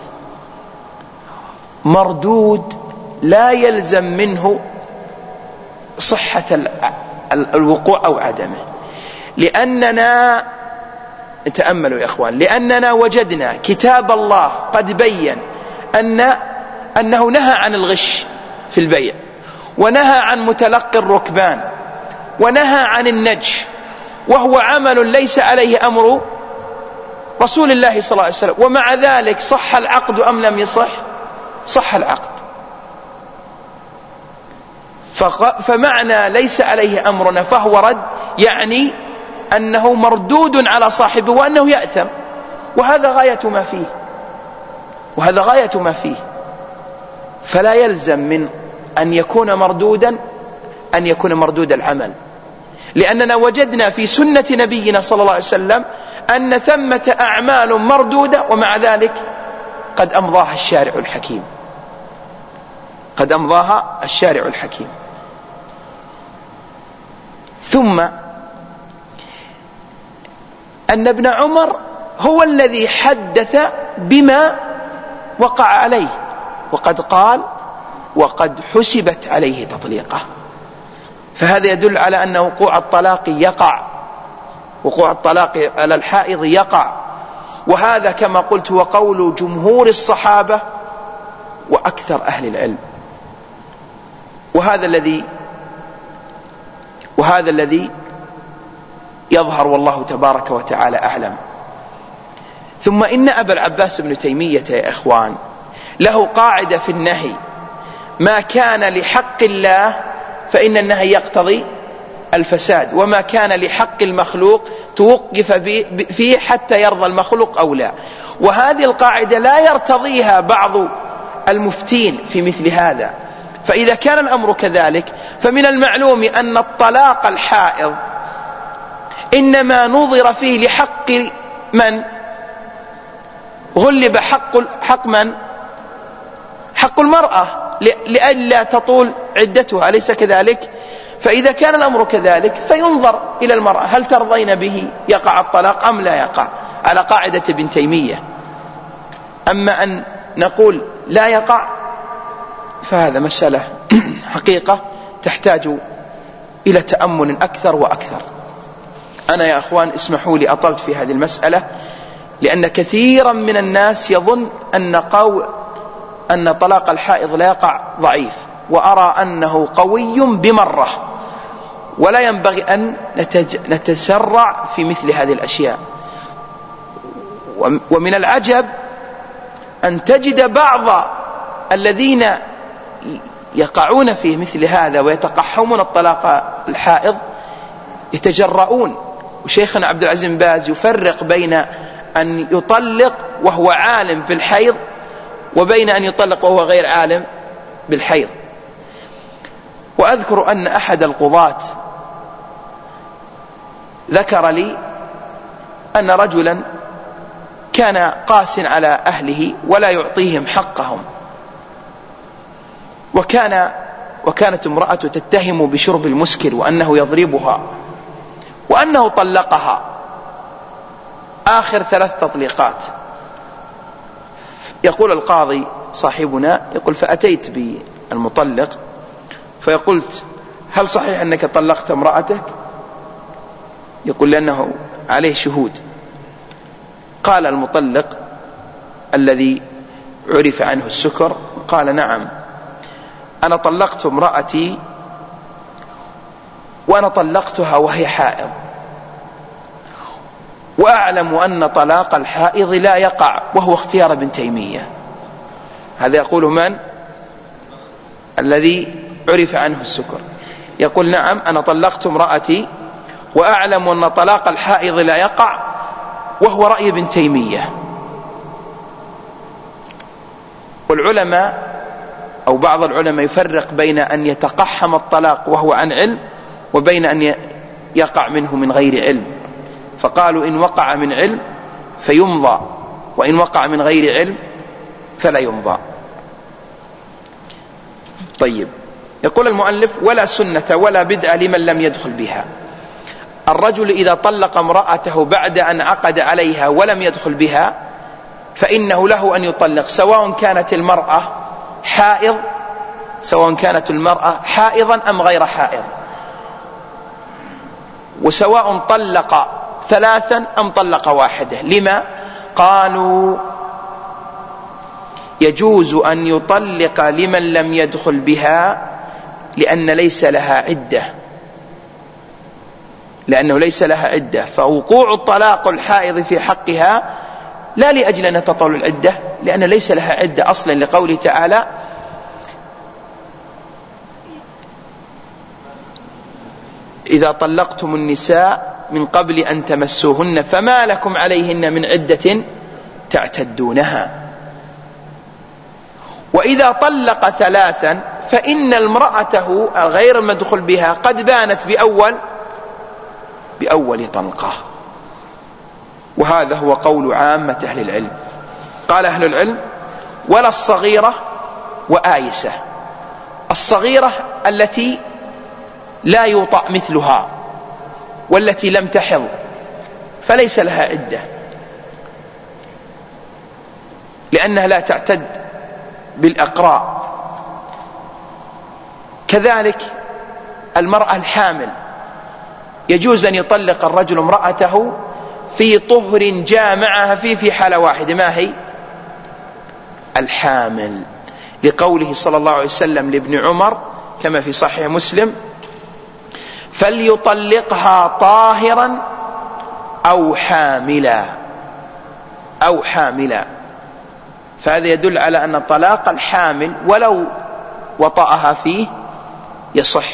مردود لا يلزم منه صحة الوقوع أو عدمه، لأننا تأملوا يا إخوان، لأننا وجدنا كتاب الله قد بين أنه نهى عن الغش في البيع، ونهى عن متلقي الركبان، ونهى عن النجش، وهو عمل ليس عليه أمر رسول الله صلى الله عليه وسلم. ومع ذلك صح العقد أم لم يصح؟ صح العقد. فمعنى ليس عليه أمرنا فهو رد يعني أنه مردود على صاحبه وأنه يأثم، وهذا غاية ما فيه. فلا يلزم من أن يكون مردودا أن يكون مردود العمل، لأننا وجدنا في سنة نبينا صلى الله عليه وسلم أن ثمة أعمال مردودة ومع ذلك قد أمضاها الشارع الحكيم. ثم أن ابن عمر هو الذي حدث بما وقع عليه، وقد قال: وقد حسبت عليه تطليقه. فهذا يدل على أن وقوع الطلاق على الحائض يقع، وهذا كما قلت هو قول جمهور الصحابة وأكثر أهل العلم، وهذا الذي يظهر والله تبارك وتعالى أعلم. ثم إن أبا العباس ابن تيمية يا إخوان له قاعدة في النهي: ما كان لحق الله فإن النهي يقتضي الفساد، وما كان لحق المخلوق توقف فيه حتى يرضى المخلوق أو لا. وهذه القاعدة لا يرتضيها بعض المفتين في مثل هذا. فإذا كان الأمر كذلك فمن المعلوم أن الطلاق الحائض إنما نظر فيه لحق من غلب حق من؟ حق المرأة، لئلا تطول عدتها، أليس كذلك؟ فإذا كان الأمر كذلك فينظر إلى المرأة هل ترضين به يقع الطلاق أم لا يقع، على قاعدة ابن تيمية. أما أن نقول لا يقع فهذا مسألة حقيقة تحتاج إلى تأمل أكثر وأكثر. أنا يا أخوان اسمحوا لي أطلت في هذه المسألة، لأن كثيرا من الناس يظن أن طلاق الحائض لا يقع ضعيف، وأرى أنه قوي بمرة، ولا ينبغي أن نتسرع في مثل هذه الأشياء. ومن العجب أن تجد بعض الذين يقعون في مثل هذا ويتقحمون الطلاق الحائض يتجرؤون. وشيخنا عبد العزيز بن باز يفرق بين أن يطلق وهو عالم بالحيض وبين أن يطلق وهو غير عالم بالحيض. وأذكر أن أحد القضاة ذكر لي أن رجلا كان قاس على أهله ولا يعطيهم حقهم، وكانت امرأته تتهم بشرب المسكر وأنه يضربها وأنه طلقها آخر 3 تطليقات. يقول القاضي صاحبنا، يقول فأتيت بالمطلق فقلت هل صحيح أنك طلقت امرأتك؟ يقول لأنه عليه شهود. قال المطلق الذي عرف عنه السكر، قال نعم أنا طلقت امرأتي وأنا طلقتها وهي حائض، وأعلم أن طلاق الحائض لا يقع وهو اختيار ابن تيمية. هذا يقول من؟ الذي عرف عنه السكر. يقول نعم أنا طلقت امرأتي وأعلم أن طلاق الحائض لا يقع وهو رأي ابن تيمية. والعلماء أو بعض العلماء يفرق بين أن يتقحم الطلاق وهو عن علم وبين أن يقع منه من غير علم، فقالوا إن وقع من علم فيمضى، وإن وقع من غير علم فلا يمضى. طيب، يقول المؤلف ولا سنة ولا بدعة لمن لم يدخل بها. الرجل إذا طلق امرأته بعد أن عقد عليها ولم يدخل بها فإنه له أن يطلق، سواء كانت المرأة حائضا أم غير حائض، وسواء طلق 3 أم طلق 1. لما؟ قالوا يجوز أن يطلق لمن لم يدخل بها لأنه ليس لها عدة، فوقوع الطلاق الحائض في حقها لا لأجل أن تطول العدة، لأن ليس لها عدة أصلا، لقوله تعالى إذا طلقتم النساء من قبل أن تمسوهن فما لكم عليهن من عدة تعتدونها. وإذا طلق 3 فإن المرأته غير المدخل بها قد بانت بأول طلقة. وهذا هو قول عامة أهل العلم. قال أهل العلم ولا الصغيرة وآيسة. الصغيرة التي لا يوطأ مثلها والتي لم تحض فليس لها عدة، لأنها لا تعتد بالأقراء. كذلك المرأة الحامل يجوز أن يطلق الرجل امرأته في طهر جامعها في حالة واحدة، ما هي؟ الحامل، لقوله صلى الله عليه وسلم لابن عمر كما في صحيح مسلم: فليطلقها طاهرا أو حاملا. فهذا يدل على أن طلاق الحامل ولو وطأها فيه يصح،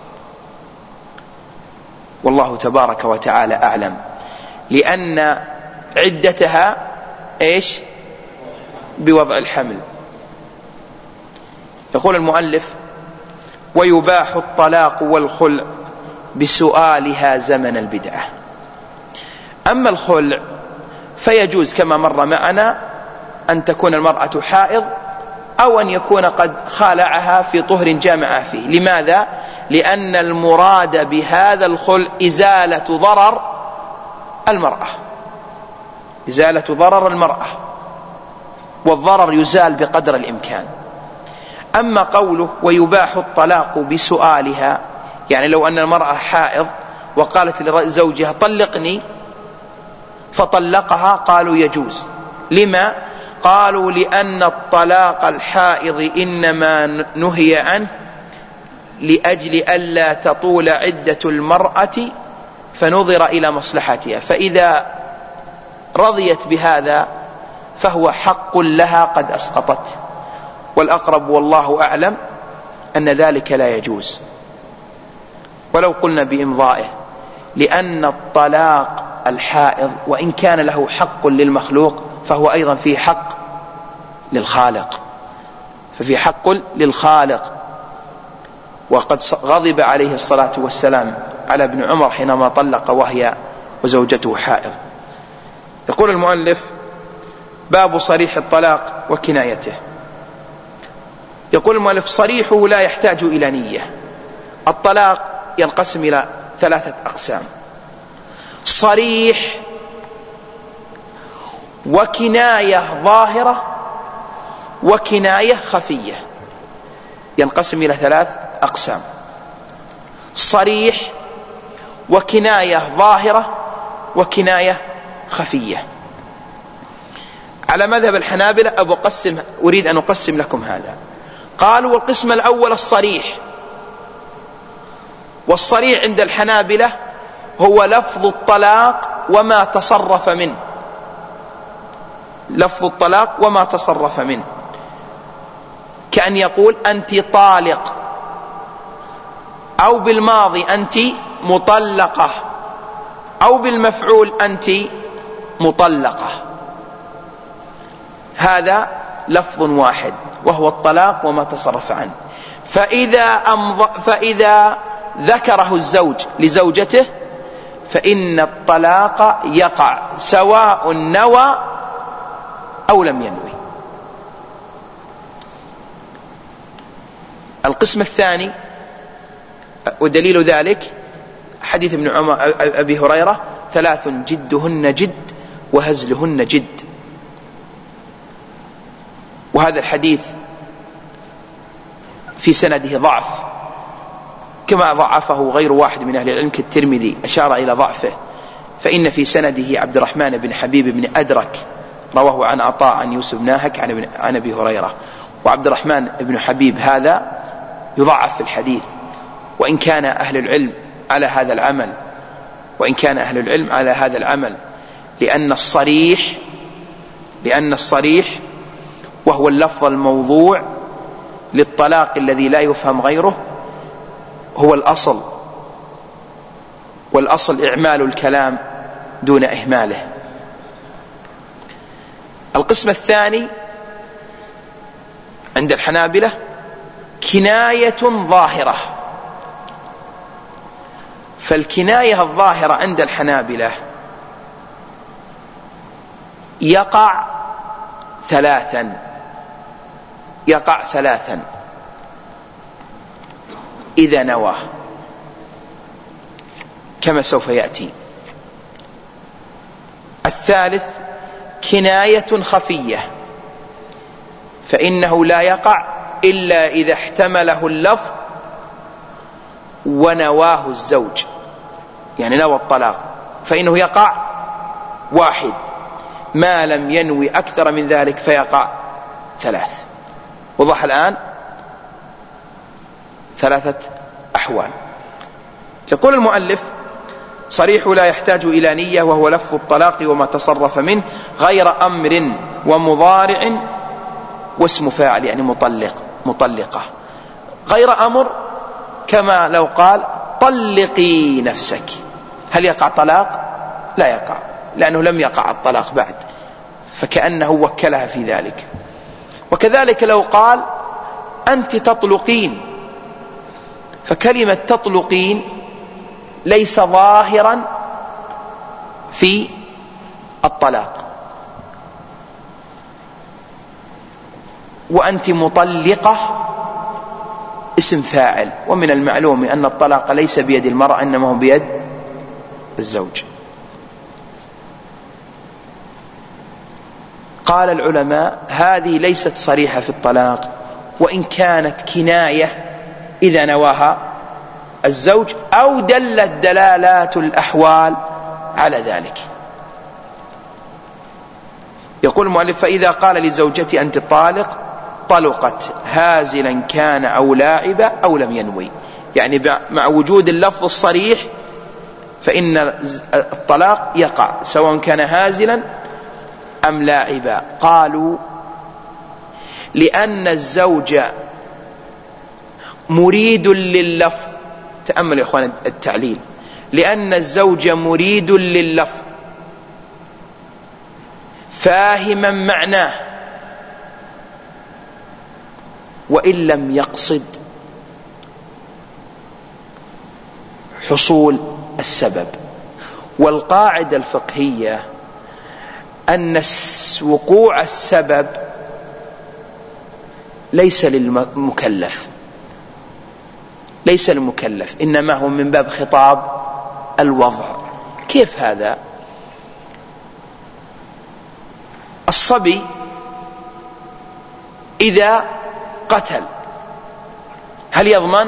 والله تبارك وتعالى أعلم، لأن عدتها إيش؟ بوضع الحمل. يقول المؤلف: ويباح الطلاق والخلع بسؤالها زمن البدعة. أما الخلع فيجوز كما مر معنا أن تكون المرأة حائض أو أن يكون قد خالعها في طهر جامع فيه. لماذا؟ لأن المراد بهذا الخلع إزالة ضرر المرأة، والضرر يزال بقدر الإمكان. أما قوله ويباح الطلاق بسؤالها، يعني لو أن المرأة حائض وقالت لزوجها طلقني فطلقها، قالوا يجوز. لما؟ قالوا لأن الطلاق الحائض إنما نهي عنه لأجل ألا تطول عدة المرأة فنظر إلى مصلحتها، فإذا رضيت بهذا فهو حق لها قد أسقطته. والأقرب والله أعلم أن ذلك لا يجوز، ولو قلنا بإمضائه، لأن الطلاق الحائض وإن كان له حق للمخلوق فهو أيضا فيه حق للخالق، وقد غضب عليه الصلاة والسلام على ابن عمر حينما طلق وهي وزوجته حائض. يقول المؤلف: باب صريح الطلاق وكنايته. يقول المؤلف: صريحه لا يحتاج إلى نية. الطلاق ينقسم إلى 3 أقسام: صريح، وكناية ظاهرة، وكناية خفية. ينقسم إلى 3 أقسام: صريح، وكناية ظاهرة، وكناية خفية. على مذهب الحنابلة أريد أن أقسم لكم هذا. قالوا: والقسم الأول الصريح، والصريح عند الحنابلة هو لفظ الطلاق وما تصرف منه، كأن يقول أنت طالق، أو بالماضي أنت مطلقة، أو بالمفعول أنت مطلقة. هذا لفظ واحد وهو الطلاق وما تصرف عنه. فإذا ذكره الزوج لزوجته فإن الطلاق يقع سواء نوى أو لم ينوي. القسم الثاني ودليل ذلك حديث ابن عمر أبي هريرة: 3 جدهن جد وهزلهن جد. وهذا الحديث في سنده ضعف، كما ضعفه غير واحد من أهل العلم كالترمذي أشار إلى ضعفه، فإن في سنده عبد الرحمن بن حبيب بن أدرك رواه عن عطاء عن يوسف ناهك عن أبي هريرة. وعبد الرحمن بن حبيب هذا يضعف في الحديث، وإن كان أهل العلم على هذا العمل، لأن الصريح وهو اللفظ الموضوع للطلاق الذي لا يفهم غيره هو الأصل، والأصل إعمال الكلام دون إهماله. القسم الثاني عند الحنابلة كناية ظاهرة. فالكناية الظاهرة عند الحنابلة يقع ثلاثا إذا نوى، كما سوف يأتي. الثالث كناية خفية، فإنه لا يقع إلا إذا احتمله اللفظ ونواه الزوج، يعني نوى الطلاق، فإنه يقع واحد، ما لم ينوي أكثر من ذلك فيقع 3. وضح الآن 3 أحوال. يقول المؤلف: صريح لا يحتاج إلى نية، وهو لفظ الطلاق وما تصرف منه غير أمر ومضارع واسم فاعل، يعني مطلقة. غير أمر كما لو قال طلقي نفسك، هل يقع طلاق؟ لا يقع، لأنه لم يقع الطلاق بعد، فكأنه وكلها في ذلك. وكذلك لو قال أنت تطلقين، فكلمة تطلقين ليس ظاهرا في الطلاق. وأنت مطلقة اسم فاعل، ومن المعلوم أن الطلاق ليس بيد المرأة إنما هو بيد الزوج. قال العلماء: هذه ليست صريحة في الطلاق، وإن كانت كناية إذا نواها الزوج أو دلت دلالات الأحوال على ذلك. يقول المؤلف: فإذا قال لزوجتي أنت طالق، طلقت هازلا كان أو لاعبا أو لم ينوي، يعني مع وجود اللفظ الصريح فإن الطلاق يقع سواء كان هازلا أم لاعبا. قالوا: لأن الزوج مريد لللفظ. تأمل يا أخوان التعليل: لأن الزوج مريد لللفظ فاهما معناه، وإن لم يقصد حصول السبب. والقاعدة الفقهية أن وقوع السبب ليس للمكلف، إنما هو من باب خطاب الوضع. كيف هذا؟ الصبي إذا قتل هل يضمن؟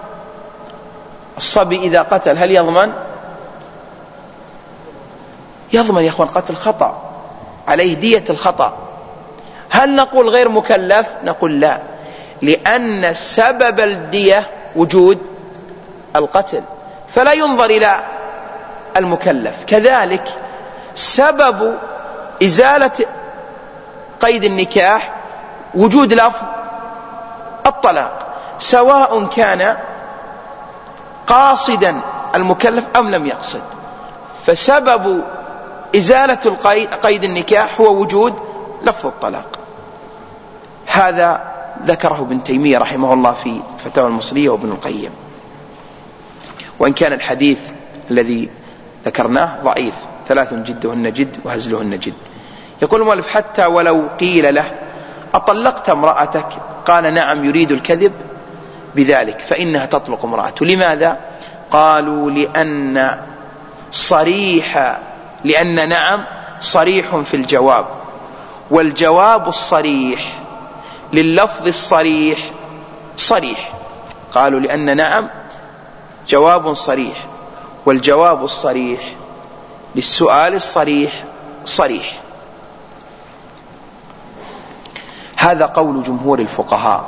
الصبي إذا قتل هل يضمن؟ يضمن يا أخوان، قتل خطأ عليه دية الخطأ. هل نقول غير مكلف؟ نقول لا، لأن سبب الدية وجود القتل، فلا ينظر إلى المكلف. كذلك سبب إزالة قيد النكاح وجود لفظ الطلاق، سواء كان قاصدا المكلف أم لم يقصد. فسبب إزالة قيد النكاح هو وجود لفظ الطلاق. هذا ذكره ابن تيمية رحمه الله في فتاوى المصرية وابن القيم، وإن كان الحديث الذي ذكرناه ضعيف: 3 جدهن جد وهزلهن جد. يقول المؤلف: حتى ولو قيل له أطلقت امرأتك؟ قال: نعم، يريد الكذب بذلك، فإنها تطلق امرأته. لماذا؟ قالوا: لأن نعم صريح في الجواب، والجواب الصريح لللفظ الصريح صريح. قالوا: لأن نعم جواب صريح، والجواب الصريح للسؤال الصريح صريح. هذا قول جمهور الفقهاء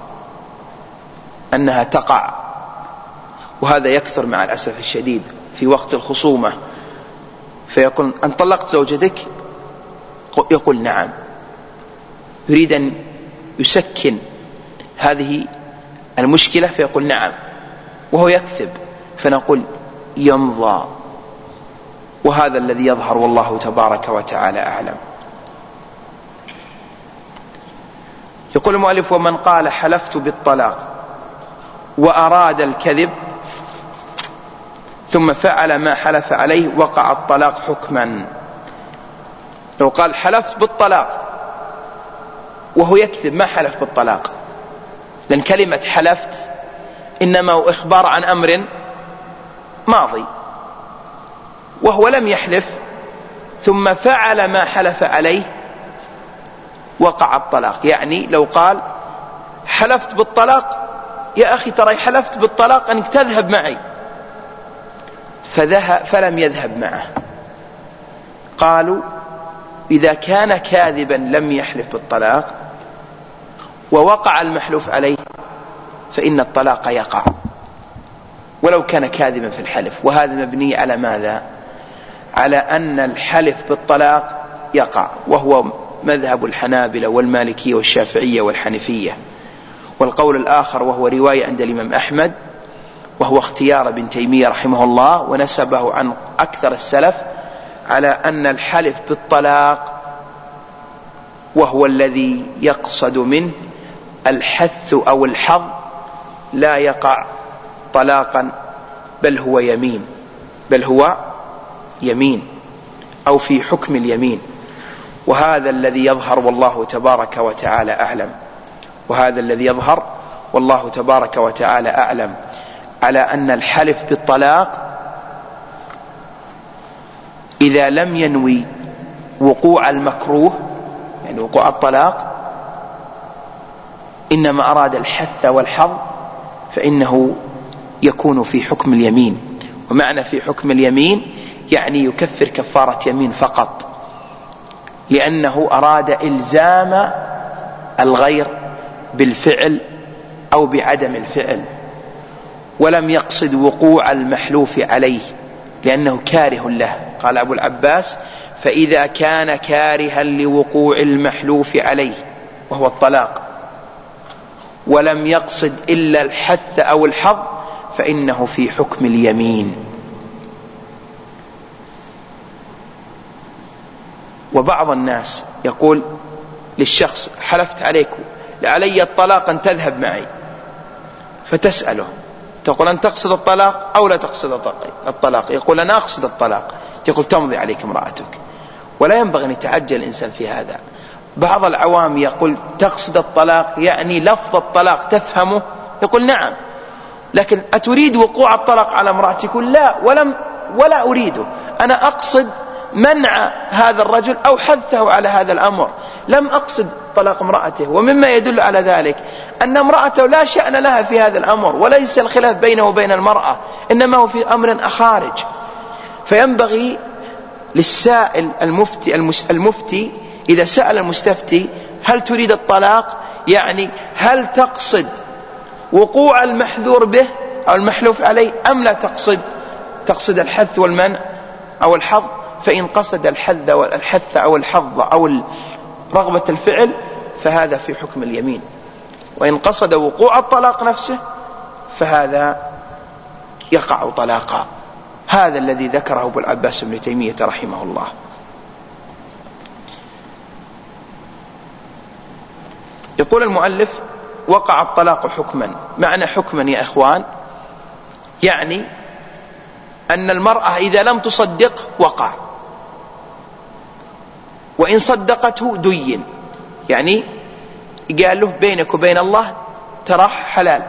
أنها تقع، وهذا يكثر مع الأسف الشديد في وقت الخصومة، فيقول: أن طلقت زوجتك؟ يقول: نعم، يريد أن يسكن هذه المشكلة فيقول: نعم، وهو يكذب، فنقول: يمضى. وهذا الذي يظهر، والله تبارك وتعالى أعلم. يقول المؤلف: ومن قال حلفت بالطلاق وأراد الكذب ثم فعل ما حلف عليه وقع الطلاق حكما. لو قال حلفت بالطلاق وهو يكذب ما حلف بالطلاق، لأن كلمة حلفت إنما هو إخبار عن أمر ماضي، وهو لم يحلف ثم فعل ما حلف عليه وقع الطلاق. يعني لو قال حلفت بالطلاق، يا أخي ترى حلفت بالطلاق أنك تذهب معي، فلم يذهب معه، قالوا إذا كان كاذبا لم يحلف بالطلاق ووقع المحلوف عليه فإن الطلاق يقع ولو كان كاذبا في الحلف. وهذا مبني على ماذا؟ على أن الحلف بالطلاق يقع، وهو مذهب الحنابلة والمالكية والشافعية والحنفية. والقول الآخر وهو رواية عند الإمام أحمد وهو اختيار ابن تيمية رحمه الله ونسبه عن أكثر السلف على أن الحلف بالطلاق وهو الذي يقصد منه الحث أو الحظ لا يقع طلاقا بل هو يمين أو في حكم اليمين. وهذا الذي يظهر والله تبارك وتعالى أعلم على أن الحلف بالطلاق إذا لم ينوي وقوع المكروه يعني وقوع الطلاق إنما أراد الحث والحظ فإنه يكون في حكم اليمين. ومعنى في حكم اليمين يعني يكفر كفارة يمين فقط، لأنه أراد إلزام الغير بالفعل أو بعدم الفعل، ولم يقصد وقوع المحلوف عليه لأنه كاره له. قال أبو العباس: فإذا كان كارها لوقوع المحلوف عليه وهو الطلاق ولم يقصد إلا الحث أو الحظ فإنه في حكم اليمين. وبعض الناس يقول للشخص: حلفت علي الطلاق أن تذهب معي، فتسأله تقول: أن تقصد الطلاق أو لا تقصد الطلاق؟ يقول: أنا أقصد الطلاق. يقول: تمضي عليك امرأتك. ولا ينبغي أن يتعجل الإنسان في هذا. بعض العوام يقول: تقصد الطلاق يعني لفظ الطلاق تفهمه؟ يقول: نعم، لكن أتريد وقوع الطلاق على امرأتك؟ يقول: لا، ولا أريده، أنا أقصد منع هذا الرجل أو حثه على هذا الأمر، لم أقصد طلاق امرأته. ومما يدل على ذلك أن امرأته لا شأن لها في هذا الأمر، وليس الخلاف بينه وبين المرأة، إنما هو في أمر أخارج. فينبغي للسائل المفتي إذا سأل المستفتي: هل تريد الطلاق؟ يعني هل تقصد وقوع المحذور به أو المحلوف عليه أم لا تقصد الحث والمنع أو الحظ؟ فإن قصد الحث أو الحظ أو رغبة الفعل فهذا في حكم اليمين، وإن قصد وقوع الطلاق نفسه فهذا يقع طلاقا. هذا الذي ذكره أبو العباس بن تيمية رحمه الله. يقول المؤلف: وقع الطلاق حكما. معنى حكما يا إخوان يعني أن المرأة إذا لم تصدق وقع، وإن صدقته دين، يعني قال له: بينك وبين الله تراه حلال،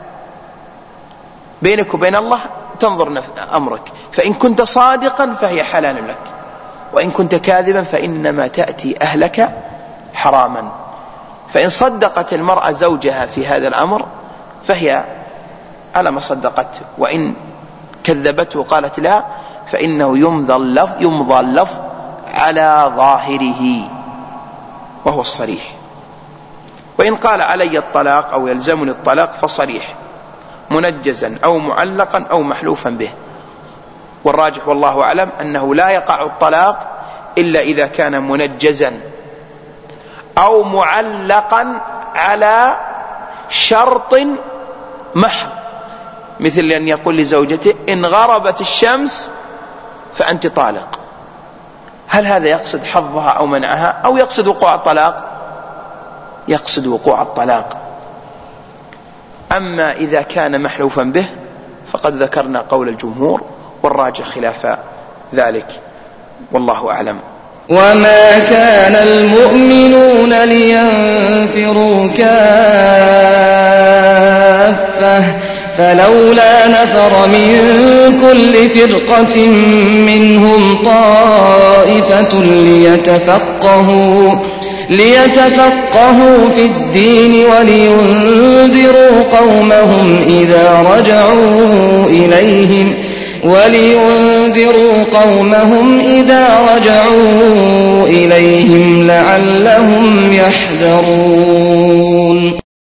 بينك وبين الله تنظر أمرك، فإن كنت صادقا فهي حلال لك، وإن كنت كاذبا فإنما تأتي أهلك حراما. فإن صدقت المرأة زوجها في هذا الأمر فهي على ما صدقته، وإن كذبته وقالت لا فإنه يمضى اللفظ على ظاهره وهو الصريح. وإن قال: علي الطلاق أو يلزمني الطلاق فصريح منجزا أو معلقا أو محلوفا به. والراجح والله أعلم أنه لا يقع الطلاق إلا إذا كان منجزا أو معلقا على شرط محض، مثل أن يقول لزوجته: إن غربت الشمس فأنت طالق. هل هذا يقصد حظها أو منعها أو يقصد وقوع الطلاق؟ يقصد وقوع الطلاق. أما إذا كان محلوفا به فقد ذكرنا قول الجمهور، والراجح خلاف ذلك والله أعلم. وما كان المؤمنون لينفروا كافة فلولا نفر من كل فرقة منهم طائفة ليتفقهوا في الدين ولينذروا قومهم ولينذروا قومهم إذا رجعوا إليهم لعلهم يحذرون